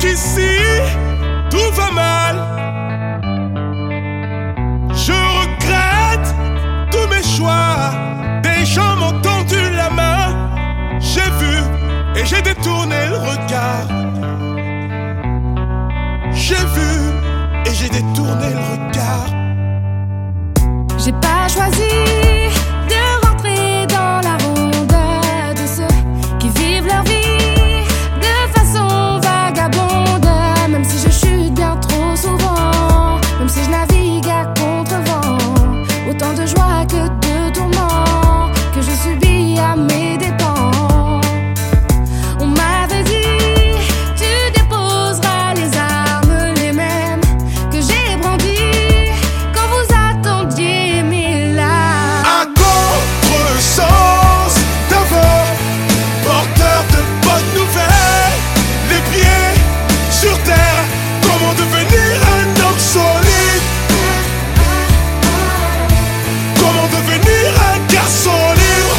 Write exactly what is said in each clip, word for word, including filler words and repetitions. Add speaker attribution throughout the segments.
Speaker 1: Jusqu'ici, tout va mal. Je regrette tous mes choix. Des gens m'ont tendu la main. J'ai vu et j'ai détourné le regard. J'ai vu et j'ai détourné le regard.
Speaker 2: J'ai pas choisi de rentrer dans la ronde de ceux qui vivent leur vie de façon vagabonde. Même si je chute bien trop souvent, même si je navigue à contre-vent, autant de joie que de tourments que je subis à mes dépens. On m'avait dit, tu déposeras les armes, les mêmes que j'ai brandies quand vous attendiez mes larmes.
Speaker 1: À contre-sens d'avant, porteur de bonnes nouvelles, les pieds sur terre. Comment devenir un homme solide? Comment devenir un garçon libre?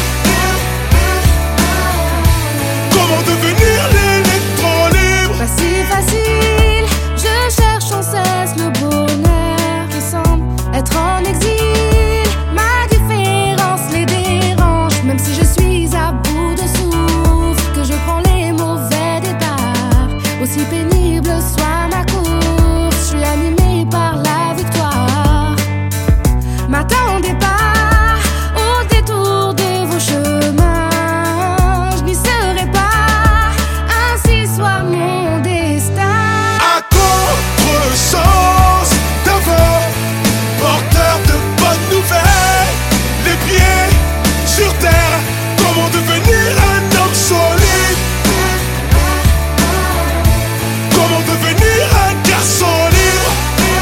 Speaker 1: Comment devenir l'électron libre?
Speaker 2: Pas si facile, je cherche sans cesse le bonheur qui semble être en exil. Ma différence les dérange, même si je suis à bout de souffle, que je prends les mauvais départs, aussi pénible soit ma course, je suis animée par la victoire. M'attendez pas au détour de vos chemins, je n'y serai pas, ainsi soit mon destin.
Speaker 1: À contre-sens d'avant, porteur de bonnes nouvelles, les pieds sur terre. Comment devenir un homme solide? Comment devenir un garçon libre?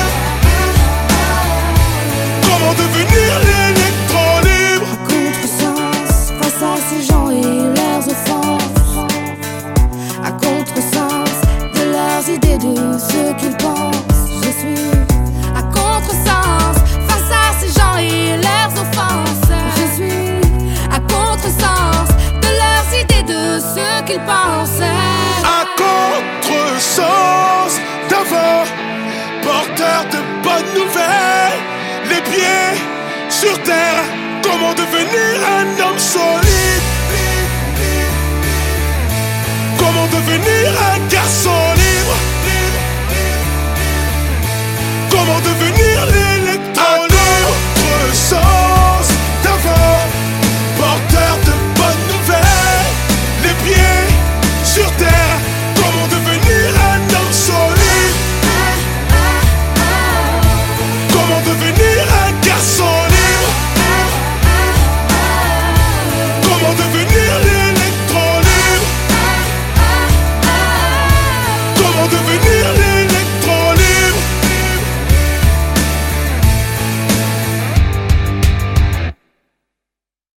Speaker 1: Comment devenir l'électron libre?
Speaker 2: Contresens face à ces gens et leurs offenses, à contresens de leurs idées, de ce qu'ils pensent. Je suis à contresens face à ces gens et leurs offenses. Je suis à contresens de leurs idées, de ce qu'ils pensent.
Speaker 1: À contre-sens d'avant, porteur de bonnes nouvelles, les pieds sur terre. Comment devenir un homme solide? Comment devenir un